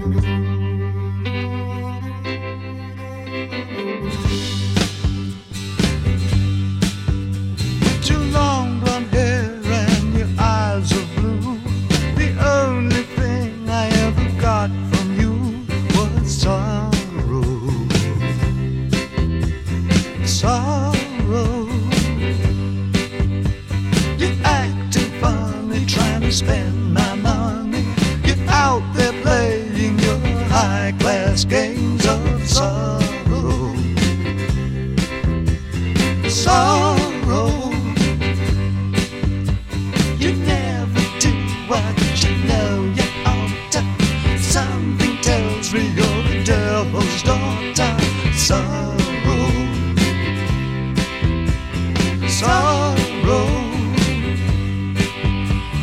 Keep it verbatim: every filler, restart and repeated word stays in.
Spend my money. You're out there playing your high-class games of sorrow. Sorrow. You never do what